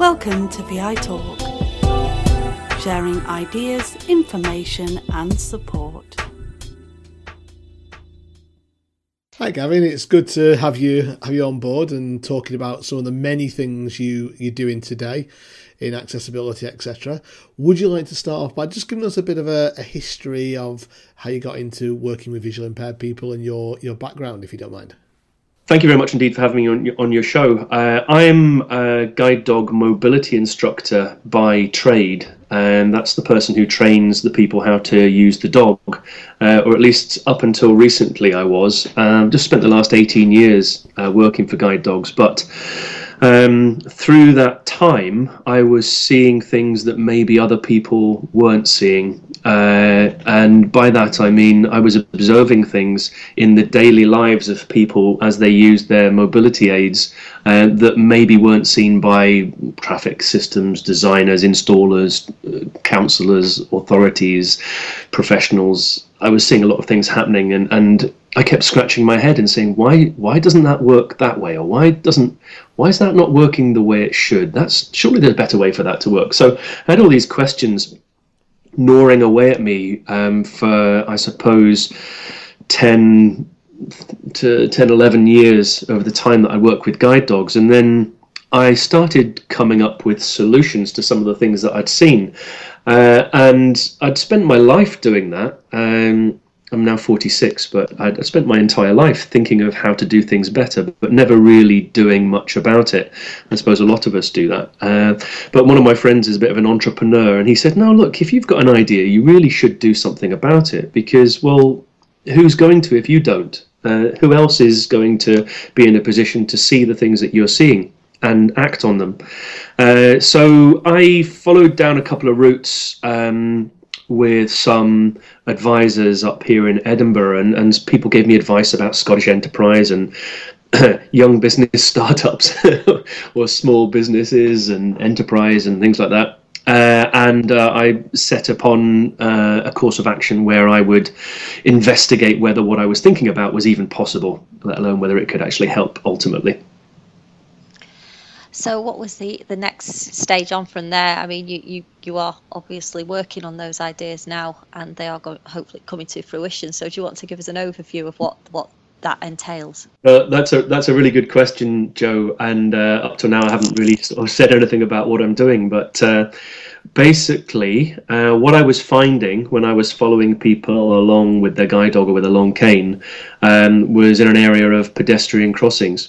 Welcome to VI Talk, sharing ideas, information and support. Hi Gavin, it's good to have you on board and talking about some of the many things you're doing today in accessibility, etc. Would you like to start off by just giving us a bit of a history of how you got into working with visually impaired people and your background, if you don't mind? Thank you very much indeed for having me on your show. I am a guide dog mobility instructor by trade, and that's the person who trains the people how to use the dog, or at least up until recently I was. Just spent the last 18 years working for guide dogs, but through that time I was seeing things that maybe other people weren't seeing. And by that I mean I was observing things in the daily lives of people as they used their mobility aids that maybe weren't seen by traffic systems designers, installers, counsellors, authorities, professionals. I was seeing a lot of things happening, and I kept scratching my head and saying, why doesn't that work that way, or why is that not working the way it should? Surely there's a better way for that to work. So I had all these questions gnawing away at me for, I suppose, 10, 11 years over the time that I worked with guide dogs. And then I started coming up with solutions to some of the things that I'd seen. And I'd spent my life doing that. I'm now 46, but I'd spent my entire life thinking of how to do things better, but never really doing much about it. I suppose a lot of us do that. But one of my friends is a bit of an entrepreneur, and he said, no, look, if you've got an idea, you really should do something about it, because, well, who's going to if you don't? Who else is going to be in a position to see the things that you're seeing and act on them? So I followed down a couple of routes with some advisors up here in Edinburgh, and people gave me advice about Scottish enterprise and young business startups or small businesses and enterprise and things like that. And I set upon a course of action where I would investigate whether what I was thinking about was even possible, let alone whether it could actually help ultimately. So what was the next stage on from there? I mean, you are obviously working on those ideas now, and they are hopefully coming to fruition. So do you want to give us an overview of what that entails? That's a really good question, Joe. And up to now, I haven't really sort of said anything about what I'm doing. But basically, what I was finding when I was following people along with their guide dog or with a long cane was in an area of pedestrian crossings.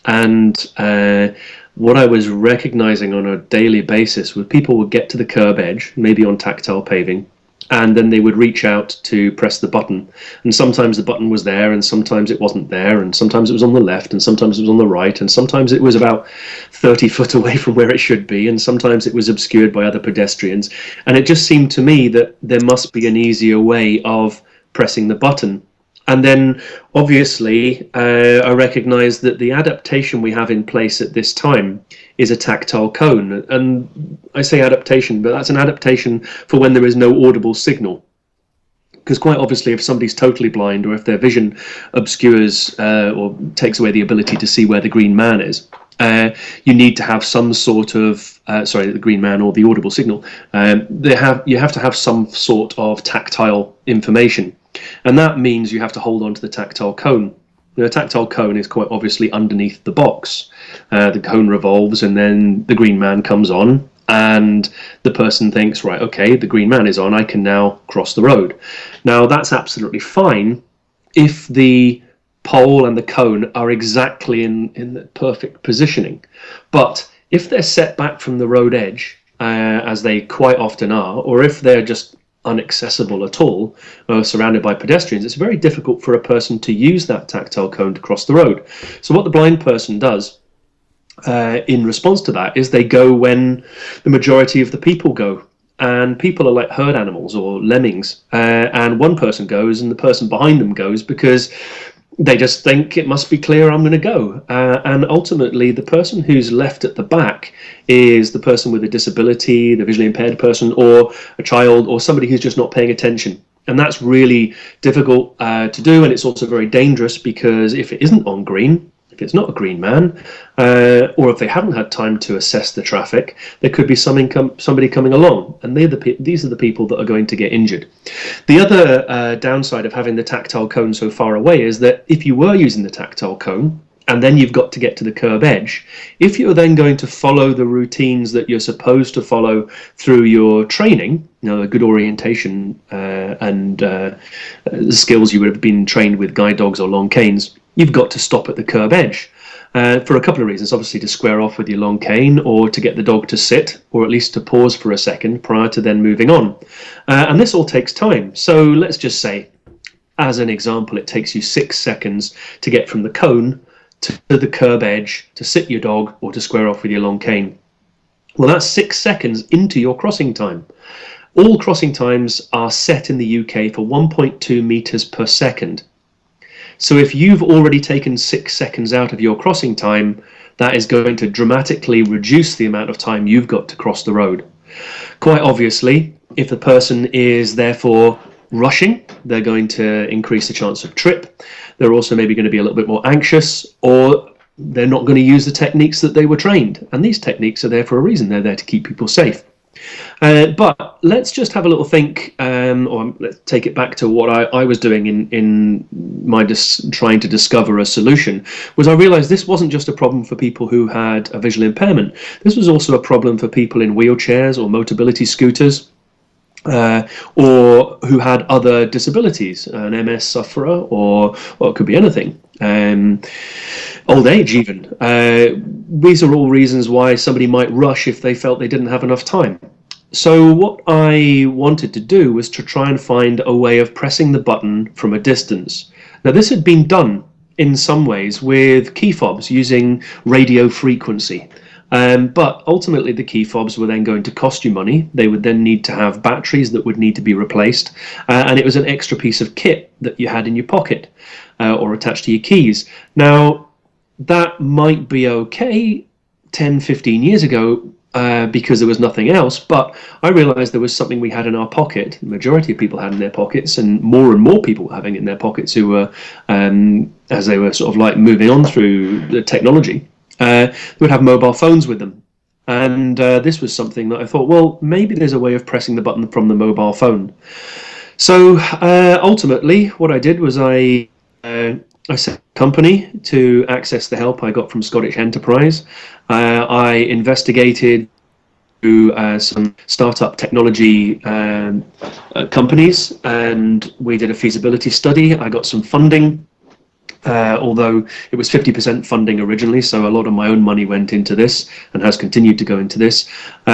And what I was recognizing on a daily basis was people would get to the curb edge, maybe on tactile paving, and then they would reach out to press the button. And sometimes the button was there, and sometimes it wasn't there, and sometimes it was on the left, and sometimes it was on the right, and sometimes it was about 30 foot away from where it should be, and sometimes it was obscured by other pedestrians. And it just seemed to me that there must be an easier way of pressing the button. And then, obviously, I recognise that the adaptation we have in place at this time is a tactile cone. And I say adaptation, but that's an adaptation for when there is no audible signal. Because quite obviously, if somebody's totally blind, or if their vision obscures or takes away the ability to see where the green man is, you need to have some sort of, the green man or the audible signal. You have to have some sort of tactile information. And that means you have to hold on to the tactile cone. The tactile cone is quite obviously underneath the box. The cone revolves, and then the green man comes on, and the person thinks, right, okay, the green man is on, I can now cross the road. Now, that's absolutely fine if the pole and the cone are exactly in the perfect positioning. But if they're set back from the road edge, as they quite often are, or if they're just inaccessible at all, surrounded by pedestrians, it's very difficult for a person to use that tactile cone to cross the road. So what the blind person does in response to that is they go when the majority of the people go. And people are like herd animals or lemmings, and one person goes and the person behind them goes because they just think it must be clear I'm going to go. And ultimately, the person who's left at the back is the person with a disability, the visually impaired person, or a child, or somebody who's just not paying attention. And that's really difficult to do, and it's also very dangerous because if it isn't on green, if it's not a green man, or if they haven't had time to assess the traffic, there could be somebody coming along, and these are the people that are going to get injured. The other downside of having the tactile cone so far away is that if you were using the tactile cone, and then you've got to get to the curb edge, if you're then going to follow the routines that you're supposed to follow through your training, a good orientation and the skills you would have been trained with guide dogs or long canes, you've got to stop at the curb edge for a couple of reasons. Obviously to square off with your long cane, or to get the dog to sit, or at least to pause for a second prior to then moving on. And this all takes time. So let's just say, as an example, it takes you 6 seconds to get from the cone to the curb edge, to sit your dog, or to square off with your long cane. Well, that's 6 seconds into your crossing time. All crossing times are set in the UK for 1.2 meters per second. So if you've already taken 6 seconds out of your crossing time, that is going to dramatically reduce the amount of time you've got to cross the road. Quite obviously, if the person is therefore rushing, they're going to increase the chance of trip. They're also maybe going to be a little bit more anxious, or they're not going to use the techniques that they were trained. And these techniques are there for a reason. They're there to keep people safe. But let's just have a little think, or let's take it back to what I was doing in my trying to discover a solution. Was I realized this wasn't just a problem for people who had a visual impairment. This was also a problem for people in wheelchairs or mobility scooters, or who had other disabilities, an MS sufferer, or it could be anything, old age even. These are all reasons why somebody might rush if they felt they didn't have enough time. So what I wanted to do was to try and find a way of pressing the button from a distance. Now, this had been done in some ways with key fobs using radio frequency. But ultimately the key fobs were then going to cost you money. They would then need to have batteries that would need to be replaced, and it was an extra piece of kit that you had in your pocket or attached to your keys. Now, that might be okay 10, 15 years ago because there was nothing else, but I realized there was something we had in our pocket, the majority of people had in their pockets, and more people were having it in their pockets who were, as they were sort of like moving on through the technology, they would have mobile phones with them. And this was something that I thought, well, maybe there's a way of pressing the button from the mobile phone. So ultimately, what I did was I set a company to access the help I got from Scottish Enterprise. I investigated through some startup technology companies, and we did a feasibility study. I got some funding. Although it was 50% funding originally, so a lot of my own money went into this and has continued to go into this.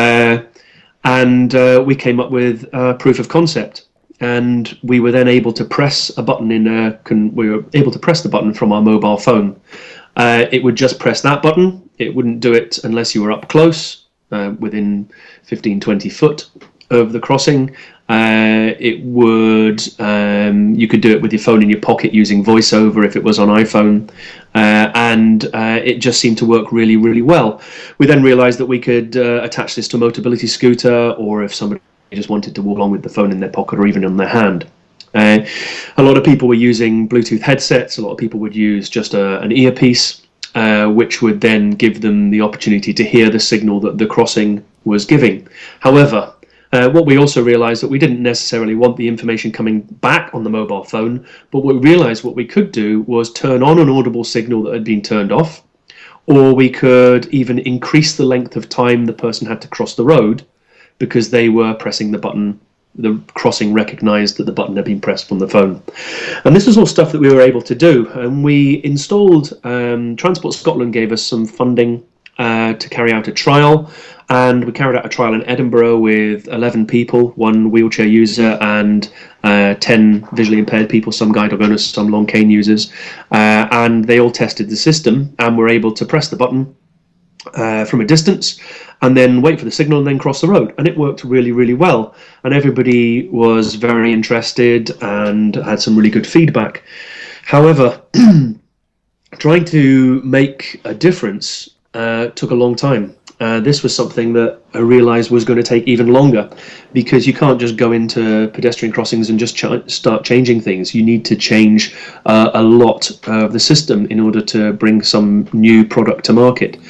And we came up with a proof of concept, and we were then able to press a button we were able to press the button from our mobile phone. It would just press that button. It wouldn't do it unless you were up close, within 15-20 foot of the crossing. It would, you could do it with your phone in your pocket using VoiceOver if it was on iPhone, and it just seemed to work really, really well. We then realized that we could attach this to a mobility scooter, or if somebody just wanted to walk along with the phone in their pocket or even in their hand. A lot of people were using Bluetooth headsets. A lot of people would use just an earpiece, which would then give them the opportunity to hear the signal that the crossing was giving. However, what we also realized that we didn't necessarily want the information coming back on the mobile phone, but we realized what we could do was turn on an audible signal that had been turned off, or we could even increase the length of time the person had to cross the road because they were pressing the button. The crossing recognized that the button had been pressed from the phone. And this was all stuff that we were able to do. And we installed, Transport Scotland gave us some funding to carry out a trial. And we carried out a trial in Edinburgh with 11 people, 1 wheelchair user and 10 visually impaired people, some guide dog owners, some long cane users. And they all tested the system and were able to press the button from a distance and then wait for the signal and then cross the road. And it worked really, really well. And everybody was very interested and had some really good feedback. However, trying to make a difference took a long time. this was something that I realised was going to take even longer, because you can't just go into pedestrian crossings and just start changing things. You need to change a lot of the system in order to bring some new product to market.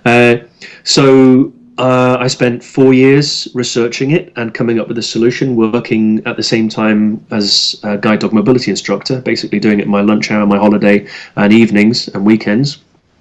So I spent 4 years researching it and coming up with a solution, working at the same time as a guide dog mobility instructor, basically doing it my lunch hour, my holiday, and evenings and weekends.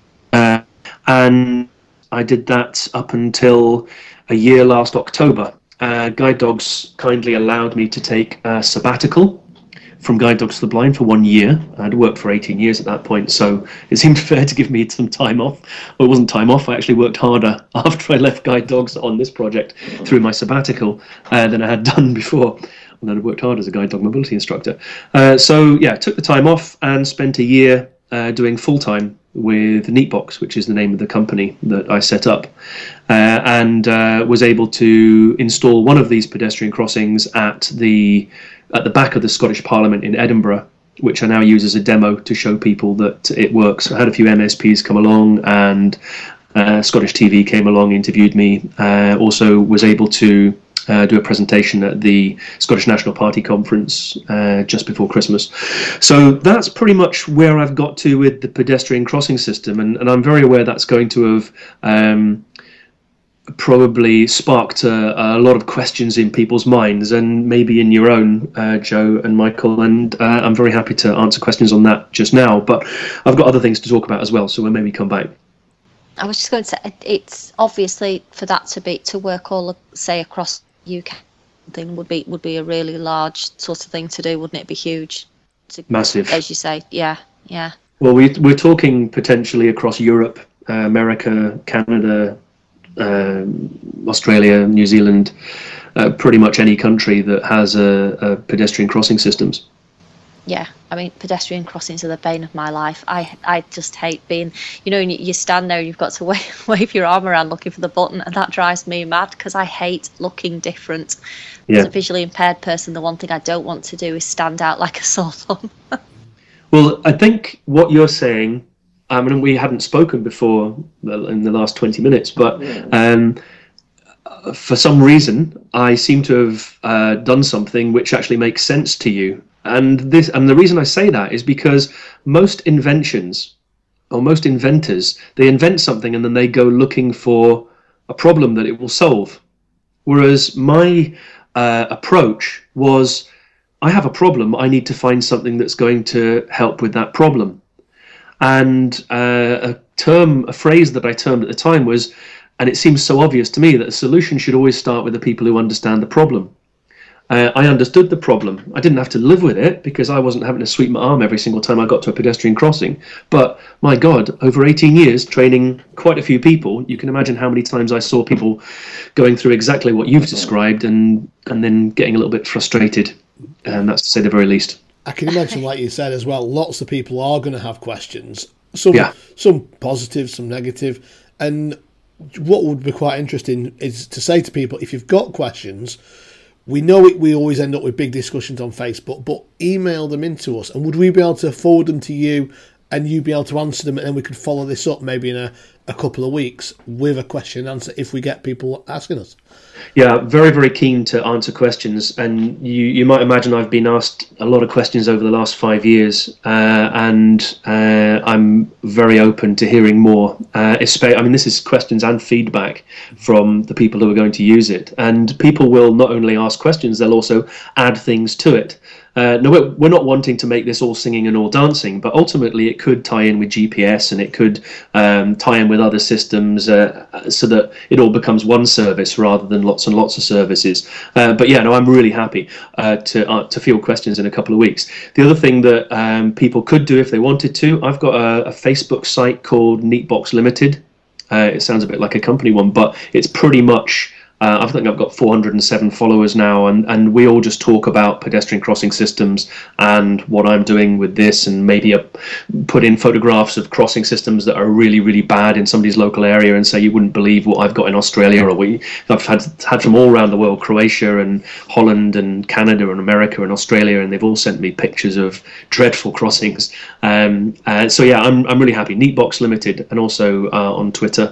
And I did that up until a year last October. Guide Dogs kindly allowed me to take a sabbatical from Guide Dogs for the Blind for 1 year. I'd worked for 18 years at that point, so it seemed fair to give me some time off. Well, it wasn't time off, I actually worked harder after I left Guide Dogs on this project through my sabbatical than I had done before. And then I worked hard as a guide dog mobility instructor. So yeah, took the time off and spent a year doing full-time with Neatbox, which is the name of the company that I set up, and was able to install one of these pedestrian crossings at the back of the Scottish Parliament in Edinburgh, which I now use as a demo to show people that it works. I had a few MSPs come along, and Scottish TV came along, interviewed me. Also was able to do a presentation at the Scottish National Party conference just before Christmas. So that's pretty much where I've got to with the pedestrian crossing system, and I'm very aware that's going to have probably sparked a lot of questions in people's minds, and maybe in your own, Joe and Michael, and I'm very happy to answer questions on that just now, but I've got other things to talk about as well, so we'll maybe come back. I was just going to say, it's obviously for that to work all, say, across UK thing would be a really large sort of thing to do, wouldn't it? Be huge. Massive, as you say. Yeah. Well, we're talking potentially across Europe, America, Canada, Australia, New Zealand, pretty much any country that has a pedestrian crossing systems. Yeah, I mean, pedestrian crossings are the bane of my life. I just hate being, you stand there and you've got to wave your arm around looking for the button, and that drives me mad because I hate looking different. Yeah. As a visually impaired person, the one thing I don't want to do is stand out like a sore thumb. Well, I think what you're saying, I mean, we hadn't spoken before in the last 20 minutes, but for some reason, I seem to have done something which actually makes sense to you. And the reason I say that is because most inventions, or most inventors, they invent something and then they go looking for a problem that it will solve. Whereas my approach was, I have a problem, I need to find something that's going to help with that problem. And a phrase that I termed at the time was, and it seems so obvious to me, that a solution should always start with the people who understand the problem. I understood the problem. I didn't have to live with it because I wasn't having to sweep my arm every single time I got to a pedestrian crossing. But my God, over 18 years training quite a few people, you can imagine how many times I saw people going through exactly what you've described and then getting a little bit frustrated. And that's to say the very least. I can imagine, like you said as well, lots of people are going to have questions. Some positive, some negative. And what would be quite interesting is to say to people, if you've got questions, we know we always end up with big discussions on Facebook, but email them into us, and would we be able to forward them to you and you be able to answer them, and then we could follow this up maybe in a couple of weeks with a question and answer if we get people asking us? Yeah, very, very keen to answer questions. And you might imagine I've been asked a lot of questions over the last 5 years, and I'm very open to hearing more. This is questions and feedback from the people who are going to use it. And people will not only ask questions, they'll also add things to it. No, we're not wanting to make this all singing and all dancing, but ultimately it could tie in with GPS, and it could tie in with other systems so that it all becomes one service rather than lots and lots of services. But yeah, no, I'm really happy to field questions in a couple of weeks. The other thing that people could do if they wanted to, I've got a Facebook site called Neatbox Limited. It sounds a bit like a company one, but it's pretty much... I think I've got 407 followers now, and we all just talk about pedestrian crossing systems and what I'm doing with this, and maybe put in photographs of crossing systems that are really, really bad in somebody's local area and say you wouldn't believe what I've got in Australia, or I've had from all around the world, Croatia and Holland and Canada and America and Australia, and they've all sent me pictures of dreadful crossings. So yeah, I'm really happy. Neatbox Limited, and also on Twitter.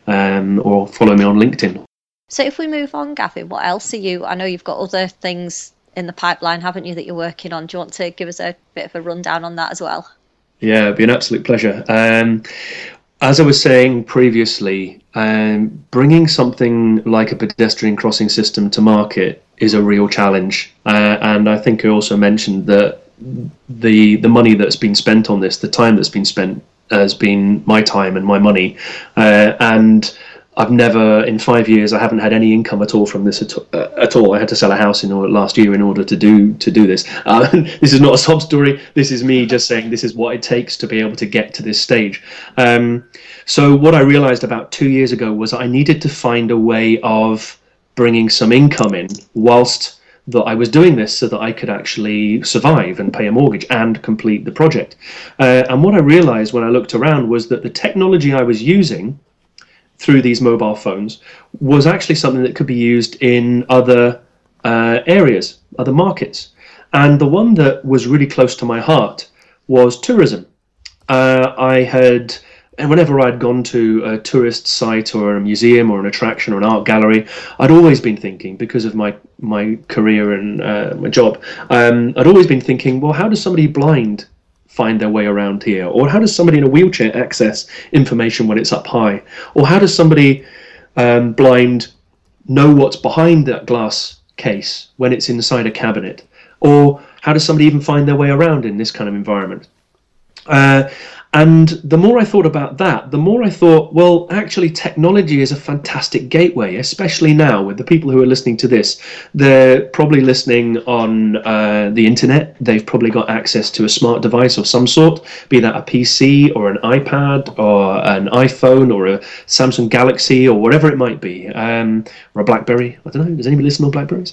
or follow me on LinkedIn. So if we move on, Gavin, what else are you? I know you've got other things in the pipeline, haven't you, that you're working on? Do you want to give us a bit of a rundown on that as well? Yeah, it'd be an absolute pleasure. As I was saying previously, bringing something like a pedestrian crossing system to market is a real challenge. And I think I also mentioned that the money that's been spent on this, the time that's been spent, has been my time and my money. And I've never, in 5 years, I haven't had any income at all from this at all. I had to sell a house last year in order to do this. This is not a sob story. This is me just saying this is what it takes to be able to get to this stage. So what I realized about 2 years ago was I needed to find a way of bringing some income in whilst that I was doing this, so that I could actually survive and pay a mortgage and complete the project. And what I realized when I looked around was that the technology I was using through these mobile phones was actually something that could be used in other areas, other markets. And the one that was really close to my heart was tourism. And whenever I'd gone to a tourist site or a museum or an attraction or an art gallery, I'd always been thinking, because of my career and my job, I'd always been thinking, well, how does somebody blind find their way around here? Or how does somebody in a wheelchair access information when it's up high? Or how does somebody blind know what's behind that glass case when it's inside a cabinet? Or how does somebody even find their way around in this kind of environment? And the more I thought about that, the more I thought, well, actually technology is a fantastic gateway, especially now with the people who are listening to this. They're probably listening on the internet. They've probably got access to a smart device of some sort, be that a PC or an iPad or an iPhone or a Samsung Galaxy or whatever it might be, or a BlackBerry. I don't know, does anybody listen on BlackBerries?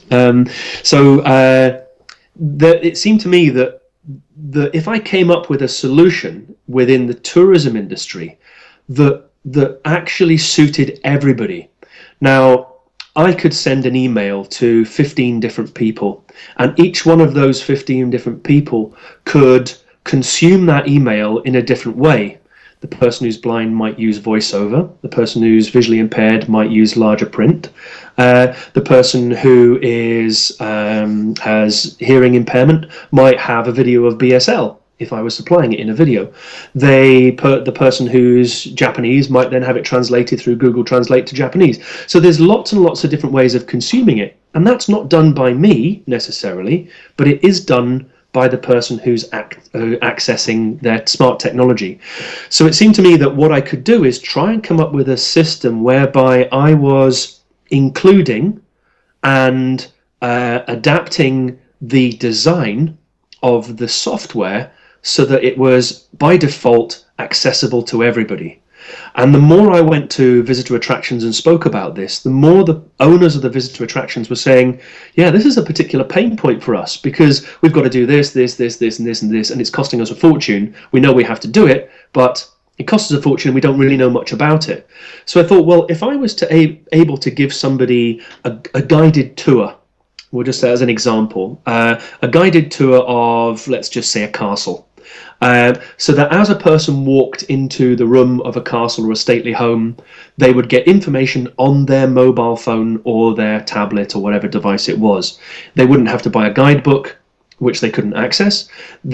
It seemed to me that if I came up with a solution within the tourism industry that actually suited everybody. Now, I could send an email to 15 different people, and each one of those 15 different people could consume that email in a different way. The person who's blind might use voiceover. The person who's visually impaired might use larger print. The person who has hearing impairment might have a video of BSL if I was supplying it in a video. The person who's Japanese might then have it translated through Google Translate to Japanese. So there's lots and lots of different ways of consuming it. And that's not done by me necessarily, but it is done by the person who's accessing their smart technology. So it seemed to me that what I could do is try and come up with a system whereby I was including and adapting the design of the software so that it was by default accessible to everybody. And the more I went to visitor attractions and spoke about this, the more the owners of the visitor attractions were saying, yeah, this is a particular pain point for us because we've got to do this, and this, and it's costing us a fortune. We know we have to do it, but it costs us a fortune and we don't really know much about it. So I thought, well, if I was able to give somebody a guided tour, we'll just say as an example, a guided tour of, let's just say, a castle. So that as a person walked into the room of a castle or a stately home, they would get information on their mobile phone or their tablet or whatever device it was. They wouldn't have to buy a guidebook, which they couldn't access.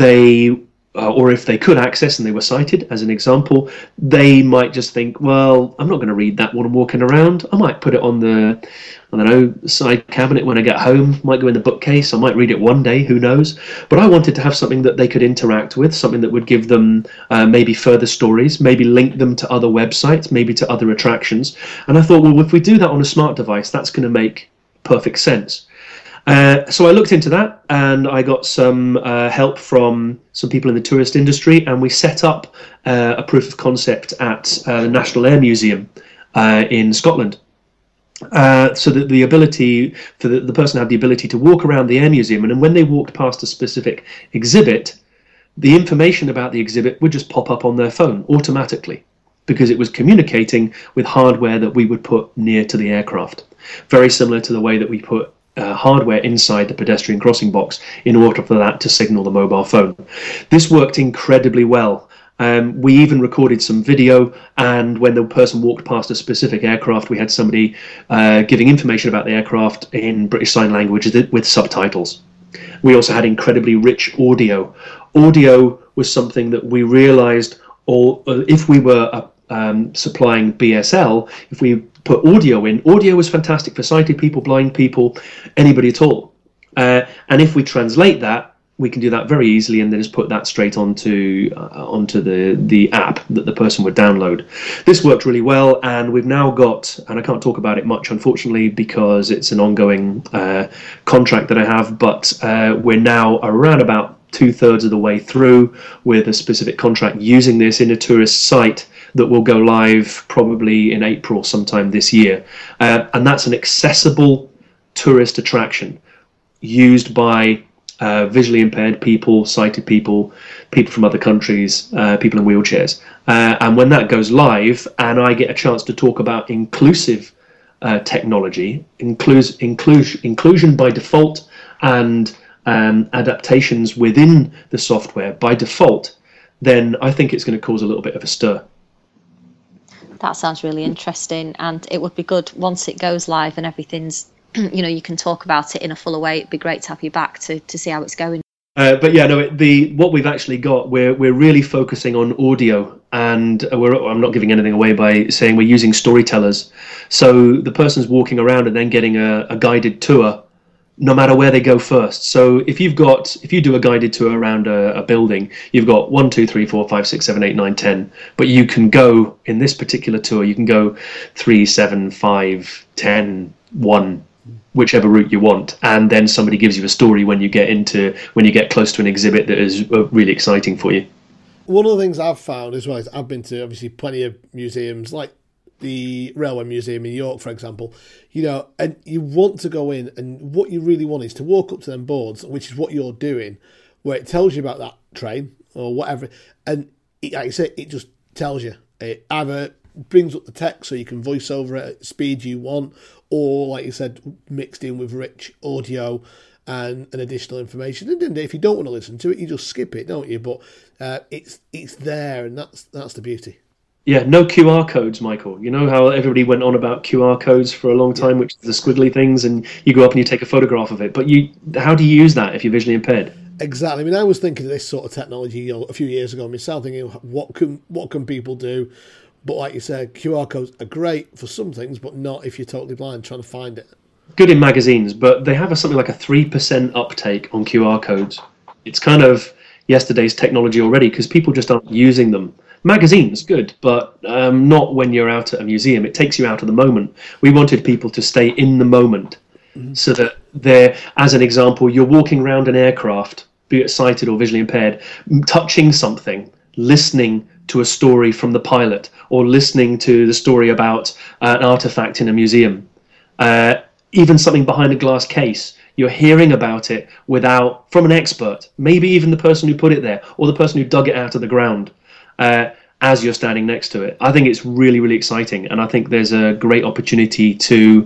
Or if they could access and they were sighted, as an example, they might just think, well, I'm not going to read that while I'm walking around. I might put it on the, I don't know, side cabinet when I get home. Might go in the bookcase. I might read it one day, who knows. But I wanted to have something that they could interact with, something that would give them maybe further stories, maybe link them to other websites, maybe to other attractions. And I thought, well, if we do that on a smart device, that's going to make perfect sense. So I looked into that, and I got some help from some people in the tourist industry, and we set up a proof of concept at the National Air Museum in Scotland. So that the ability for the person had the ability to walk around the Air Museum, and when they walked past a specific exhibit, the information about the exhibit would just pop up on their phone automatically, because it was communicating with hardware that we would put near to the aircraft. Very similar to the way that we put hardware inside the pedestrian crossing box in order for that to signal the mobile phone. This worked incredibly well, We even recorded some video, and when the person walked past a specific aircraft, we had somebody giving information about the aircraft in British Sign Language with subtitles. We also had incredibly rich audio. Audio was something that we realized, if we were supplying BSL, if we put audio in, audio was fantastic for sighted people, blind people, anybody at all. And if we translate that, we can do that very easily and then just put that straight onto the app that the person would download. This worked really well, and we've now got, and I can't talk about it much unfortunately because it's an ongoing contract that I have, but we're now around about 2/3 of the way through with a specific contract using this in a tourist site that will go live probably in April sometime this year. And that's an accessible tourist attraction used by visually impaired people, sighted people, people from other countries, people in wheelchairs. And when that goes live and I get a chance to talk about inclusive technology, inclusion by default, and adaptations within the software by default, then I think it's going to cause a little bit of a stir. That sounds really interesting, and it would be good once it goes live and everything's, you can talk about it in a fuller way. It'd be great to have you back to see how it's going. But yeah, no, what we've actually got, we're really focusing on audio, and I'm not giving anything away by saying we're using storytellers. So the person's walking around and then getting a guided tour, no matter where they go first. So if you do a guided tour around a building, you've got 1, 2, 3, 4, 5, 6, 7, 8, 9, 10. But you can go in this particular tour, you can go 3, 7, 5, 10, 1. Whichever route you want, and then somebody gives you a story when you get close to an exhibit that is really exciting for you. One of the things I've found as well is I've been to obviously plenty of museums, like the Railway Museum in York, for example, and you want to go in, and what you really want is to walk up to them boards, which is what you're doing, where it tells you about that train or whatever, and like I say, it just tells you. It either brings up the text so you can voice over it at the speed you want, or like you said, mixed in with rich audio and additional information. And then if you don't want to listen to it, you just skip it, don't you? But it's there, and that's the beauty. Yeah, no QR codes, Michael. You know how everybody went on about QR codes for a long time, which is the squiggly things, and you go up and you take a photograph of it. But how do you use that if you're visually impaired? Exactly. I mean, I was thinking of this sort of technology a few years ago myself, thinking, what can people do? But like you said, QR codes are great for some things, but not if you're totally blind trying to find it. Good in magazines, but they have something like a 3% uptake on QR codes. It's kind of yesterday's technology already because people just aren't using them. Magazines, good, but not when you're out at a museum. It takes you out of the moment. We wanted people to stay in the moment, so that as an example, you're walking around an aircraft, be it sighted or visually impaired, touching something, listening to a story from the pilot, or listening to the story about an artifact in a museum, even something behind a glass case. You're hearing about it from an expert, maybe even the person who put it there, or the person who dug it out of the ground, as you're standing next to it. I think it's really, really exciting, and I think there's a great opportunity to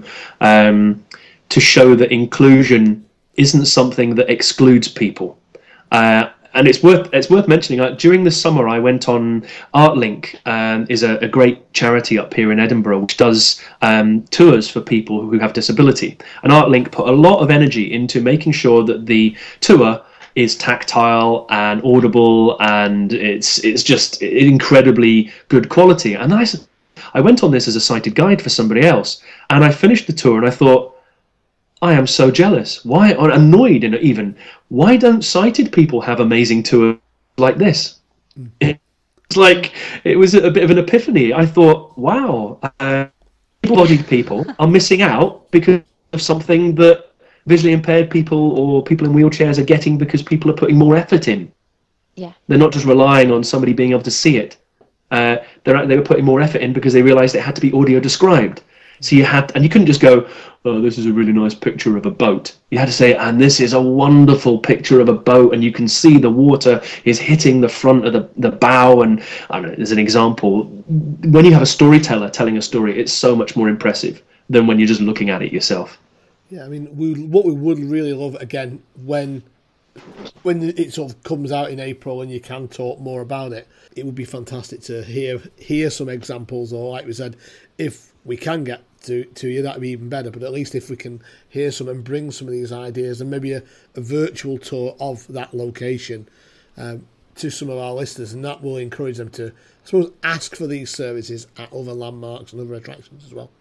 show that inclusion isn't something that excludes people. And it's worth mentioning. During the summer, I went on ArtLink, is a great charity up here in Edinburgh, which does tours for people who have disability. And ArtLink put a lot of energy into making sure that the tour is tactile and audible, and it's just incredibly good quality. And I went on this as a sighted guide for somebody else, and I finished the tour, and I thought, I am so jealous. Why, or annoyed even? Why don't sighted people have amazing tours like this? It's like, it was a bit of an epiphany. I thought, wow, able-bodied people are missing out because of something that visually impaired people or people in wheelchairs are getting because people are putting more effort in. Yeah. They're not just relying on somebody being able to see it. They were putting more effort in because they realized it had to be audio described. So you couldn't just go, oh, this is a really nice picture of a boat. You had to say, and this is a wonderful picture of a boat, and you can see the water is hitting the front of the bow. And I don't know, as an example, when you have a storyteller telling a story, it's so much more impressive than when you're just looking at it yourself. Yeah, I mean, what we would really love, again, when when it sort of comes out in April and you can talk more about it, it would be fantastic to hear some examples, or like we said, if we can get to you, that'd be even better. But at least if we can hear some and bring some of these ideas, and maybe a virtual tour of that location to some of our listeners, and that will encourage them to, I suppose, ask for these services at other landmarks and other attractions as well.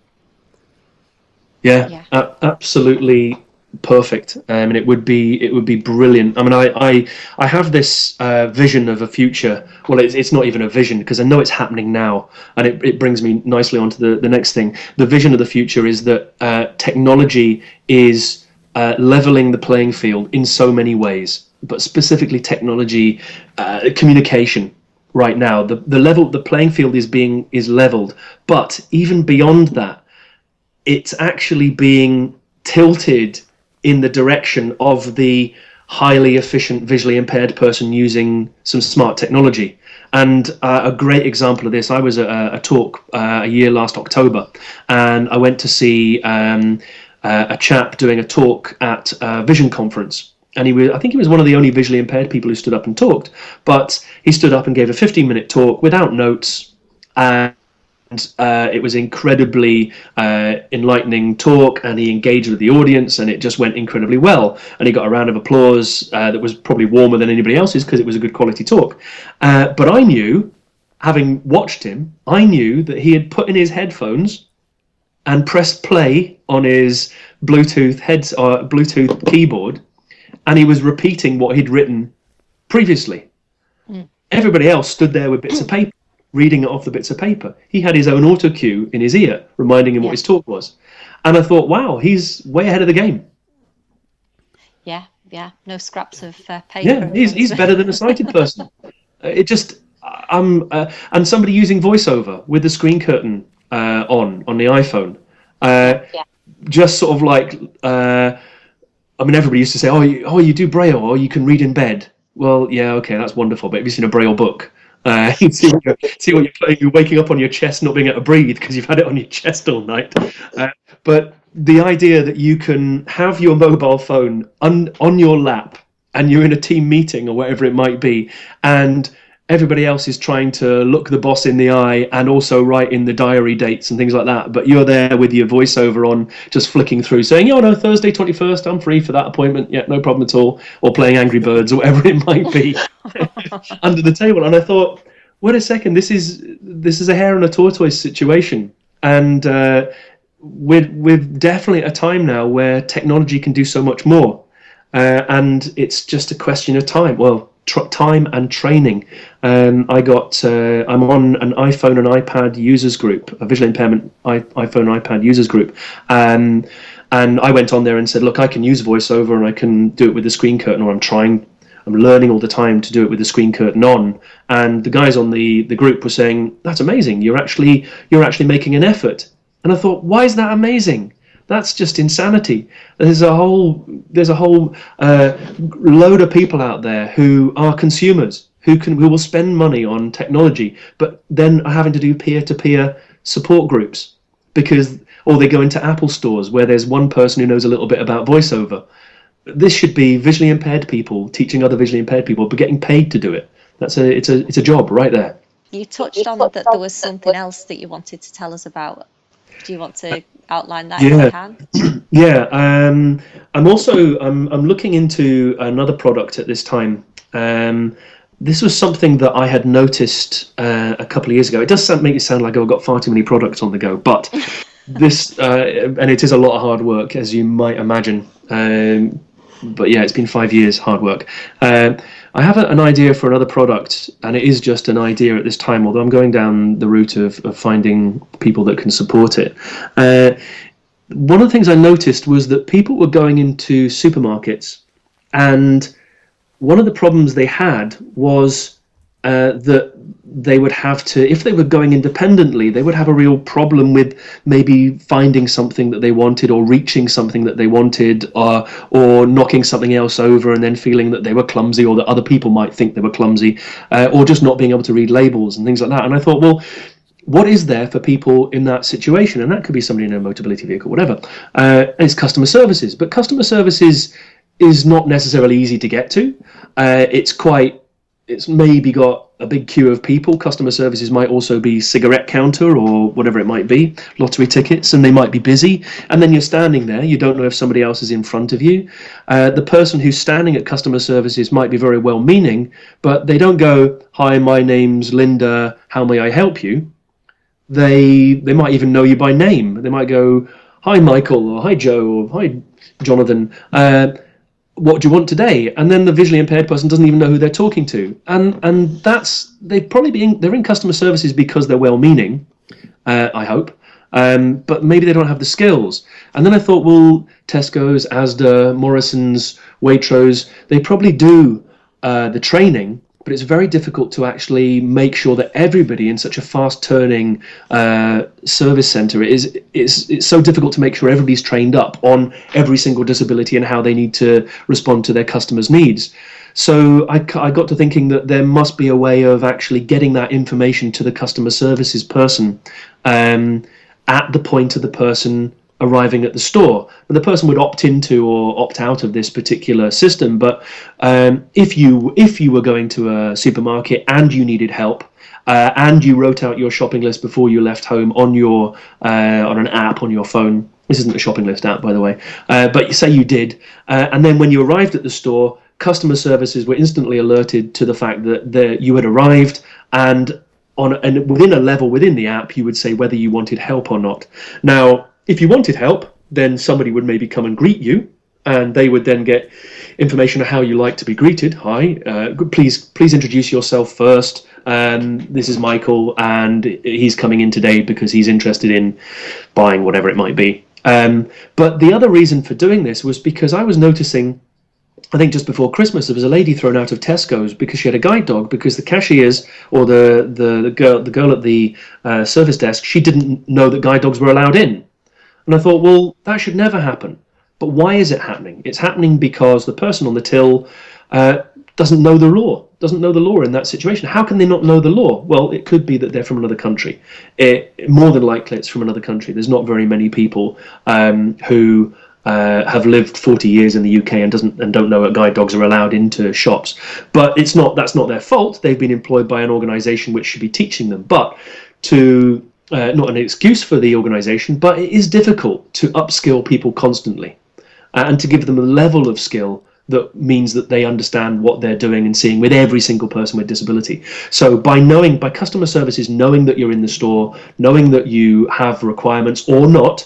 Yeah. Absolutely perfect. And it would be brilliant. I mean, I have this vision of a future. Well, it's not even a vision, because I know it's happening now, and it brings me nicely onto the next thing. The vision of the future is that technology is leveling the playing field in so many ways, but specifically technology, communication. Right now, the playing field is leveled, but even beyond that, it's actually being tilted in the direction of the highly efficient visually impaired person using some smart technology. And a great example of this, I was at a talk a year last October, and I went to see a chap doing a talk at a Vision conference. And I think he was one of the only visually impaired people who stood up and talked, but he stood up and gave a 15-minute talk without notes, and it was incredibly enlightening talk, and he engaged with the audience, and it just went incredibly well, and he got a round of applause that was probably warmer than anybody else's, because it was a good quality talk. But I knew, having watched him, I knew that he had put in his headphones and pressed play on his Bluetooth keyboard, and he was repeating what he'd written previously. Everybody else stood there with bits of paper, reading it off the bits of paper. He had his own auto cue in his ear, reminding him what his talk was. And I thought, wow, he's way ahead of the game. Yeah, no scraps of paper. Yeah, he's better than a sighted person. And somebody using VoiceOver with the screen curtain on the iPhone. Just sort of like, I mean, everybody used to say, oh, you do Braille, or you can read in bed. Well, yeah, okay, that's wonderful, but have you seen a Braille book? You see what you're playing. You're waking up on your chest, not being able to breathe because you've had it on your chest all night. But the idea that you can have your mobile phone on your lap, and you're in a team meeting or whatever it might be, and everybody else is trying to look the boss in the eye and also write in the diary dates and things like that, but you're there with your voiceover on, just flicking through, saying, oh no, Thursday 21st, I'm free for that appointment, yeah, no problem at all, or playing Angry Birds or whatever it might be under the table. And I thought, wait a second, this is a hare and a tortoise situation, and we're definitely at a time now where technology can do so much more, and it's just a question of time. Well, time and training. I'm on an iPhone and iPad users group, a visual impairment iPhone and iPad users group, and I went on there and said, look, I can use VoiceOver and I can do it with the screen curtain, or I'm learning all the time to do it with the screen curtain on. And the guys on the group were saying, that's amazing, you're actually making an effort. And I thought, why is that amazing? That's just insanity. There's a whole load of people out there who are consumers, who will spend money on technology, but then are having to do peer-to-peer support groups, or they go into Apple stores where there's one person who knows a little bit about VoiceOver. This should be visually impaired people teaching other visually impaired people, but getting paid to do it. It's a job right there. You touched on that there was something else that you wanted to tell us about. Do you want to outline that if you can? Yeah. I'm looking into another product at this time. This was something that I had noticed a couple of years ago. It does make it sound like I've got far too many products on the go, but this and it is a lot of hard work, as you might imagine. But yeah, it's been 5 years hard work. I have an idea for another product, and it is just an idea at this time, although I'm going down the route of finding people that can support it. One of the things I noticed was that people were going into supermarkets, and one of the problems they had was that they would have to, if they were going independently, they would have a real problem with maybe finding something that they wanted, or reaching something that they wanted, or knocking something else over and then feeling that they were clumsy, or that other people might think they were clumsy, or just not being able to read labels and things like that. And I thought, well, what is there for people in that situation? And that could be somebody in a mobility vehicle, whatever. And it's customer services. But customer services is not necessarily easy to get to. It's maybe got a big queue of people. Customer services might also be cigarette counter or whatever it might be, lottery tickets, and they might be busy. And then you're standing there, you don't know if somebody else is in front of you. The person who's standing at customer services might be very well-meaning, but they don't go, "Hi, my name's Linda, how may I help you?" They might even know you by name. They might go, "Hi, Michael," or "Hi, Joe," or "Hi, Jonathan. What do you want today?" And then the visually impaired person doesn't even know who they're talking to. And they're in customer services because they're well-meaning, I hope. But maybe they don't have the skills. And then I thought, well, Tesco's, Asda, Morrison's, Waitrose, they probably do the training, but it's very difficult to actually make sure that everybody in such a fast-turning service centre it's so difficult to make sure everybody's trained up on every single disability and how they need to respond to their customers' needs. So I got to thinking that there must be a way of actually getting that information to the customer services person at the point of the person arriving at the store. And the person would opt into or opt out of this particular system. But if you were going to a supermarket and you needed help, and you wrote out your shopping list before you left home on an app on your phone. This isn't a shopping list app, by the way. But say you did, and then when you arrived at the store, customer services were instantly alerted to the fact that you had arrived, and within a level within the app, you would say whether you wanted help or not. Now, if you wanted help, then somebody would maybe come and greet you, and they would then get information on how you like to be greeted. "Hi, please introduce yourself first. This is Michael, and he's coming in today because he's interested in buying whatever it might be." But the other reason for doing this was because I was noticing, I think just before Christmas, there was a lady thrown out of Tesco's because she had a guide dog, because the cashiers or the girl at the service desk, she didn't know that guide dogs were allowed in. And I thought, well, that should never happen. But why is it happening? It's happening because the person on the till doesn't know the law in that situation. How can they not know the law? Well, it could be that they're from another country. More than likely, it's from another country. There's not very many people who have lived 40 years in the UK and don't know that guide dogs are allowed into shops. But that's not their fault. They've been employed by an organisation which should be teaching them. But not an excuse for the organisation, but it is difficult to upskill people constantly and to give them a level of skill that means that they understand what they're doing and seeing with every single person with disability. So by customer services knowing that you're in the store, knowing that you have requirements or not,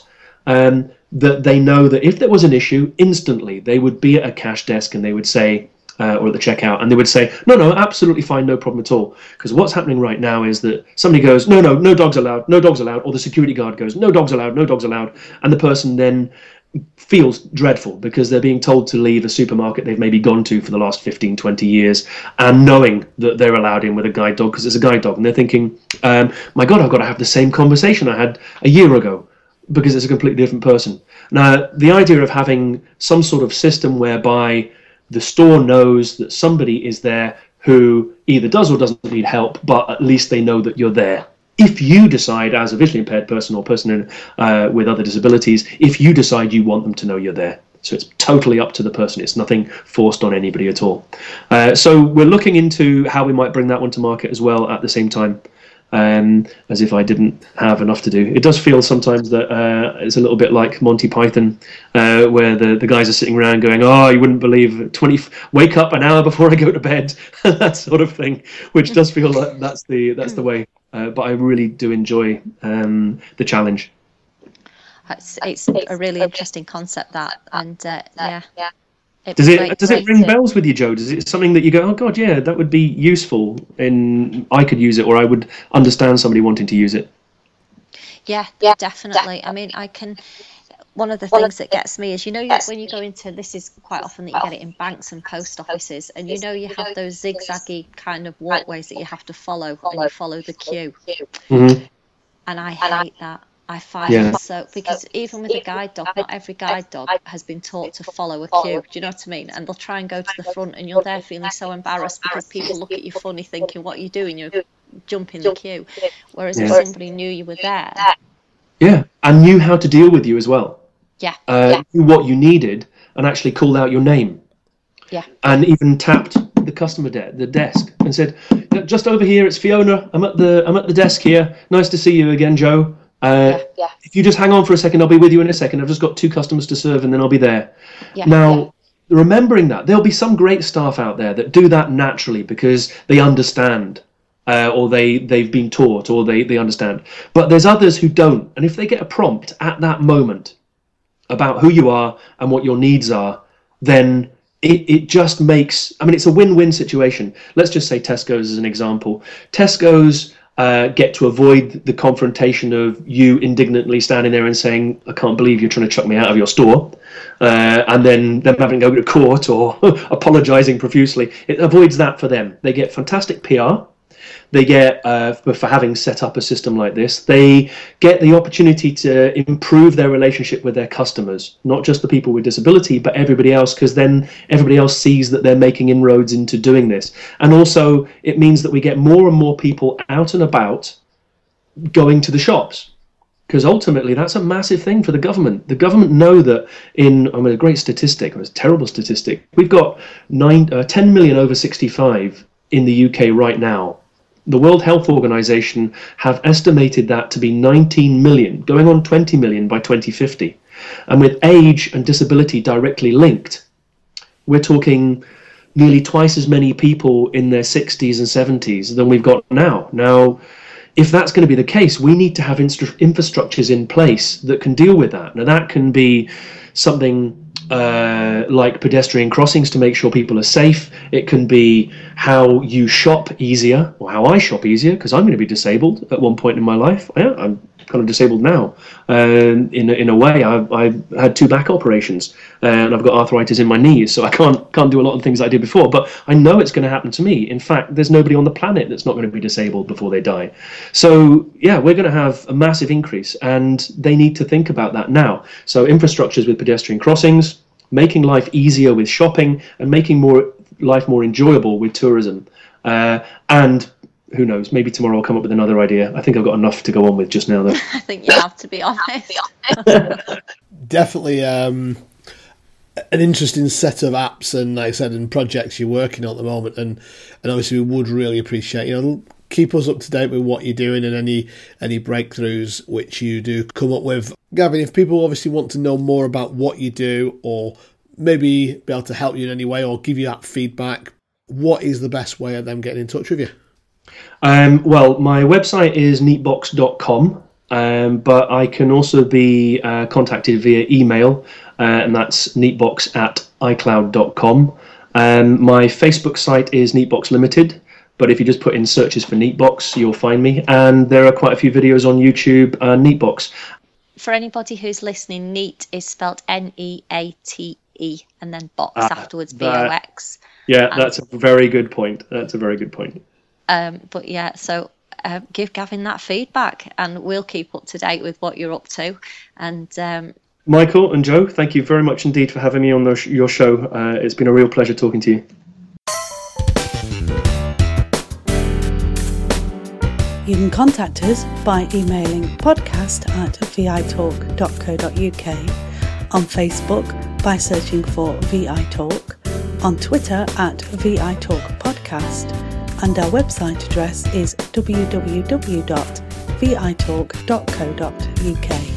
that they know that if there was an issue, instantly they would be at a cash desk and they would say, or at the checkout, and they would say, no, absolutely fine, no problem at all. Because what's happening right now is that somebody goes, no dogs allowed, no dogs allowed, or the security guard goes, no dogs allowed, no dogs allowed, and the person then feels dreadful because they're being told to leave a supermarket they've maybe gone to for the last 15, 20 years, and knowing that they're allowed in with a guide dog because it's a guide dog, and they're thinking, my God, I've got to have the same conversation I had a year ago because it's a completely different person. Now, the idea of having some sort of system whereby the store knows that somebody is there who either does or doesn't need help, but at least they know that you're there. If you decide, as a visually impaired person or person with other disabilities, if you decide you want them to know you're there. So it's totally up to the person. It's nothing forced on anybody at all. So we're looking into how we might bring that one to market as well at the same time. As if I didn't have enough to do. It does feel sometimes that it's a little bit like Monty Python, where the guys are sitting around going, "Oh, you wouldn't believe, wake up an hour before I go to bed," that sort of thing, which does feel like that's the way. But I really do enjoy the challenge. It's a really interesting concept, that, and yeah. Does it ring bells with you, Joe? Is it something that you go, oh God, yeah, that would be useful, I could use it, or I would understand somebody wanting to use it? Yeah, definitely. I mean, one of the things that gets me is, when you go into, this is quite often that you get it in banks and post offices, and you have those zigzaggy kind of walkways that you have to follow, and you follow the queue. Mm-hmm. And I hate that. I find it so, because even with a guide dog, not every guide dog has been taught to follow a queue. Do you know what I mean? And they'll try and go to the front, and you're there feeling so embarrassed because people look at you funny, thinking, "What are you doing? You're jumping the queue." Whereas if somebody knew you were there, and knew how to deal with you as well, knew what you needed, and actually called out your name. Yeah. And even tapped the customer the desk and said, "Just over here, it's Fiona. I'm at the desk here. Nice to see you again, Joe. If you just hang on for a second, I'll be with you in a second. I've just got 2 customers to serve, and then I'll be there." Remembering that, there'll be some great staff out there that do that naturally because they understand, or they've been taught, or they understand. But there's others who don't, and if they get a prompt at that moment about who you are and what your needs are, then it just makes, it's a win-win situation. Let's just say Tesco's as an example. Tesco's get to avoid the confrontation of you indignantly standing there and saying, "I can't believe you're trying to chuck me out of your store," and then them having to go to court or apologising profusely. It avoids that for them. They get fantastic PR. They get, for having set up a system like this, they get the opportunity to improve their relationship with their customers, not just the people with disability, but everybody else, because then everybody else sees that they're making inroads into doing this. And also, it means that we get more and more people out and about going to the shops, because ultimately that's a massive thing for the government. The government know that a great statistic, it's a terrible statistic, we've got 10 million over 65 in the UK right now. The World Health Organization have estimated that to be 19 million, going on 20 million by 2050. And with age and disability directly linked, we're talking nearly twice as many people in their 60s and 70s than we've got now. Now, if that's going to be the case, we need to have infrastructures in place that can deal with that. Now, that can be something like pedestrian crossings to make sure people are safe. It can be how you shop easier, or how I shop easier, because I'm going to be disabled at one point in my life. I'm kind of disabled now. In a way, I've had 2 back operations, and I've got arthritis in my knees, so I can't do a lot of things I did before. But I know it's going to happen to me. In fact, there's nobody on the planet that's not going to be disabled before they die. So yeah, we're going to have a massive increase, and they need to think about that now. So infrastructures with pedestrian crossings, making life easier with shopping, and making life more enjoyable with tourism. And who knows, maybe tomorrow I'll come up with another idea. I think I've got enough to go on with just now, though. I think you have, to be honest. Definitely an interesting set of apps and, like I said, and projects you're working on at the moment. And obviously we would really appreciate, keep us up to date with what you're doing and any breakthroughs which you do come up with. Gavin, if people obviously want to know more about what you do, or maybe be able to help you in any way or give you that feedback, what is the best way of them getting in touch with you? Well, my website is neatbox.com, but I can also be contacted via email, and that's neatbox@icloud.com. My Facebook site is Neatbox Limited, but if you just put in searches for Neatbox, you'll find me. And there are quite a few videos on YouTube, Neatbox. For anybody who's listening, Neat is spelled Neate, and then box afterwards, BOX. Yeah, that's a very good point. But yeah, so give Gavin that feedback, and we'll keep up to date with what you're up to. And Michael and Joe, thank you very much indeed for having me on your show. It's been a real pleasure talking to you. You can contact us by emailing podcast@vitalk.co.uk, on Facebook by searching for VI Talk, on Twitter @VITalkPodcast, and our website address is www.vitalk.co.uk.